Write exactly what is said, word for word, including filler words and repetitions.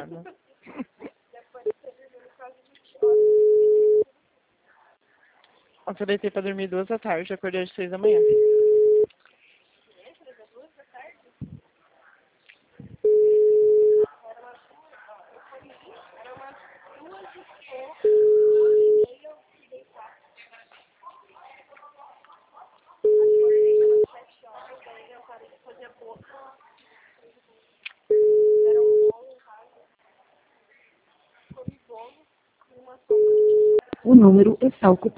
nada. Ontem eu deitei pra dormir duas da tarde, acordei às seis da manhã. O número está ocupado.